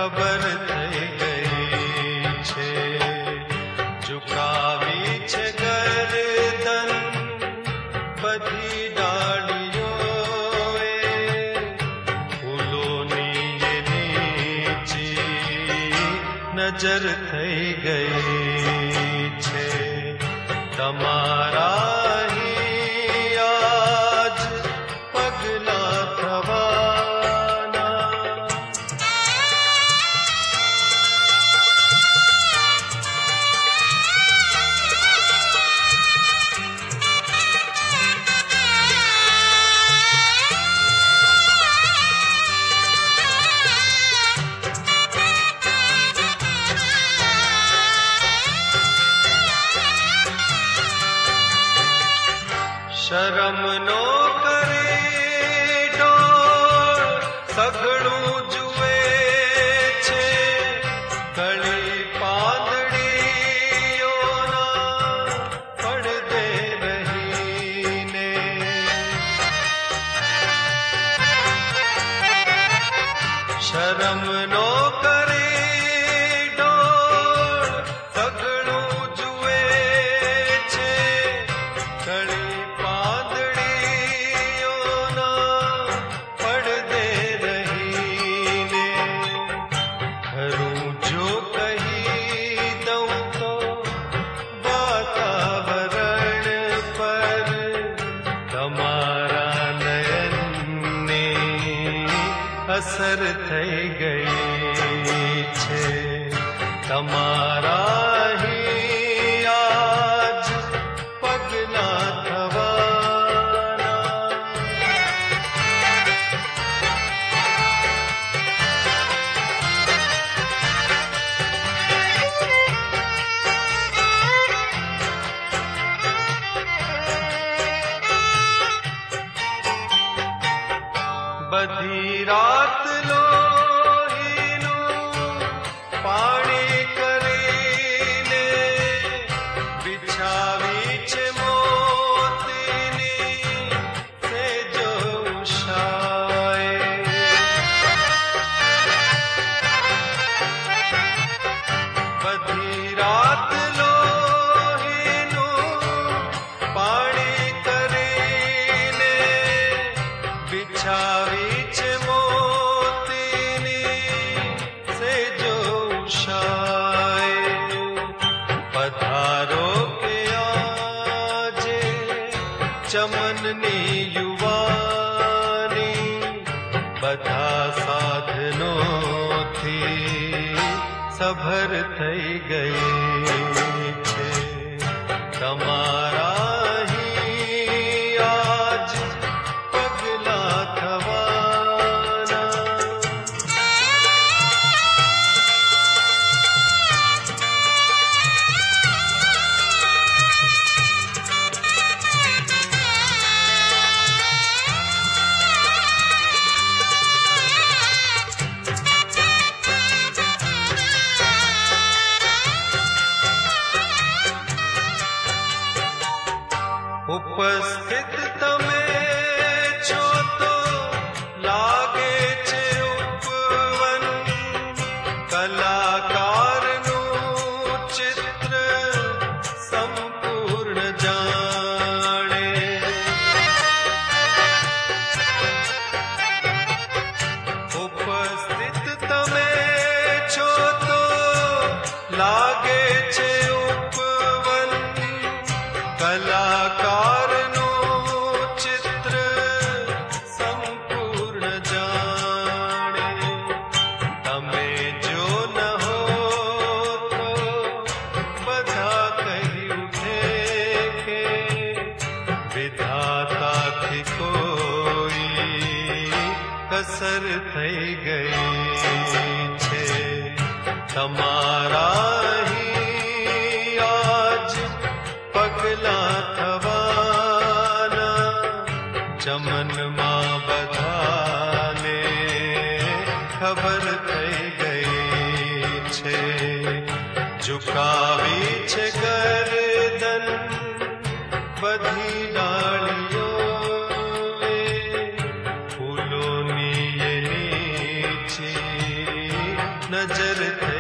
ખબર થઈ ગઈ છે. ઝુકાવી છે ગરદન બધી ડાળીઓએ, ફૂલોની એ નીચી નજર થઈ ગઈ છે. તમારા આજ પગલા થવાના. શરમ નો કરે ડોળ સઘળું જુએ છે, કળી પાંદડીઓના પડદે રહીને. શરમ નો કરે ડોળ સઘળું જુએ છે, કળી અસર થઈ ગઈ છે. તમારા આજ પગલા થવાના. બધી રાત લોહીનું પાણી કરીને બિછાવી છે મોતીની સેજો ઉષાએ. બધી રાત લોહીનું પાણી કરીને બિછાવી છે મોતીની સેજો ઉષાએ. પધારો કે આજે ચમનની યુવાની બધા સાધનોથી સભર થઈ ગઈ છે. તમારા આજ પગલા થવાના. ઉપસ્થિત તમે છો તો લાગે છે ઉપવન, કલાકારનું ચિત્ર સંપૂર્ણ જાણે. ઉપસ્થિત તમે છો તો લાગે છે ઉપવન, કલાકારનું ચિત્ર સંપૂર્ણ જાણે. તમે જો ન હો તો બધા કહી ઉઠે કે વિધાતાથી કોઈ કસર થઈ ગઈ છે. તમારા આજ પગલા થવાના. ચમનમાં બધાને ખબર થઈ ગઈ છે. ઝુકાવી છે ગરદન બધી ડાળીઓએ, ફૂલોની એ નીચી नजर થઈ